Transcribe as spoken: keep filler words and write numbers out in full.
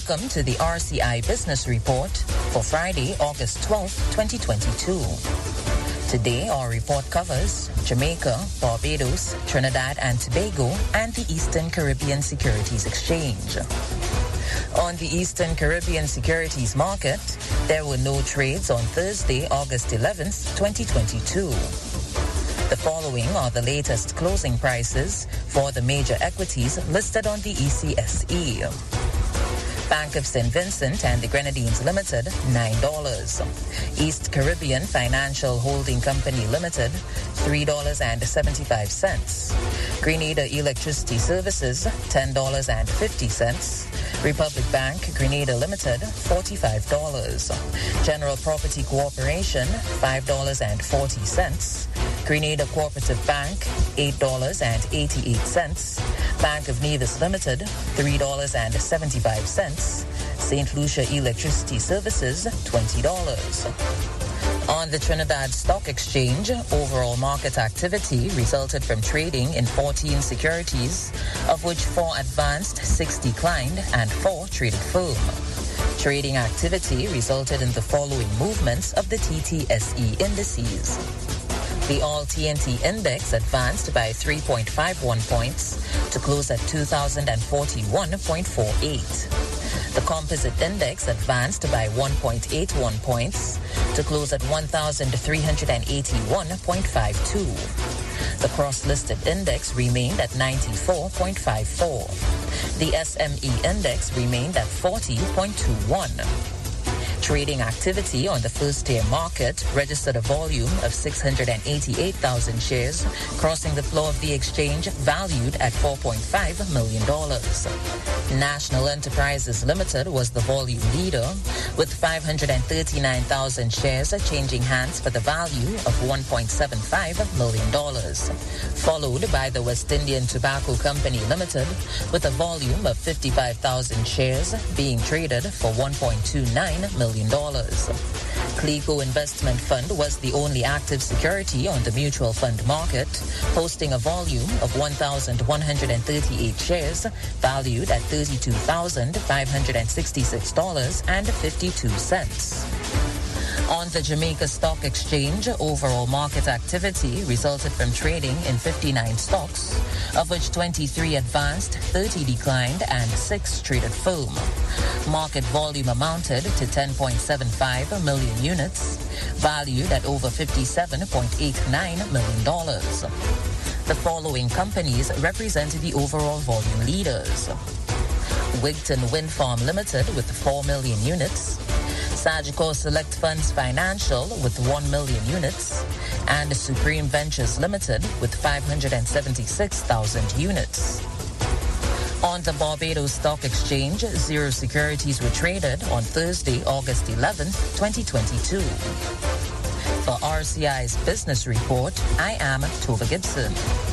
Welcome to the R C I Business Report for Friday, August twelfth, twenty twenty-two. Today, our report covers Jamaica, Barbados, Trinidad and Tobago, and the Eastern Caribbean Securities Exchange. On the Eastern Caribbean Securities Market, there were no trades on Thursday, August eleventh, twenty twenty-two. The following are the latest closing prices for the major equities listed on the E C S E. Bank of Saint Vincent and the Grenadines Limited, nine dollars. East Caribbean Financial Holding Company Limited, three dollars and seventy-five cents. Grenada Electricity Services, ten dollars and fifty cents. Republic Bank, Grenada Limited, forty-five dollars. General Property Corporation, five dollars and forty cents. Grenada Cooperative Bank, eight dollars and eighty-eight cents. Bank of Nevis Limited, three dollars and seventy-five cents. Saint Lucia Electricity Services, twenty dollars. On the Trinidad Stock Exchange, overall market activity resulted from trading in fourteen securities, of which four advanced, six declined, and four traded firm. Trading activity resulted in the following movements of the T T S E indices. The All T N T Index advanced by three point five one points to close at two thousand forty-one point four eight. The Composite Index advanced by one point eight one points to close at one thousand three hundred eighty-one point five two. The Cross-Listed Index remained at ninety-four point five four. The S M E Index remained at forty point two one. Trading activity on the first-tier market registered a volume of six hundred eighty-eight thousand shares, crossing the floor of the exchange valued at four point five million dollars. National Enterprises Limited was the volume leader, with five hundred thirty-nine thousand shares changing hands for the value of one point seven five million dollars, followed by the West Indian Tobacco Company Limited, with a volume of fifty-five thousand shares being traded for one point two nine million dollars. Cleco Investment Fund was the only active security on the mutual fund market, posting a volume of one thousand one hundred thirty-eight shares valued at thirty-two thousand five hundred sixty-six dollars and fifty-two cents. On the Jamaica Stock Exchange, overall market activity resulted from trading in fifty-nine stocks, of which twenty-three advanced, thirty declined, and six traded firm. Market volume amounted to ten point seven five million units, valued at over fifty-seven point eight nine million dollars. The following companies represented the overall volume leaders: Wigton Wind Farm Limited with four million units, Sagicor Select Funds Financial with one million units, and Supreme Ventures Limited with five hundred seventy-six thousand units. On the Barbados Stock Exchange, zero securities were traded on Thursday, August eleventh, twenty twenty-two. For R C I's Business Report, I am Tova Gibson.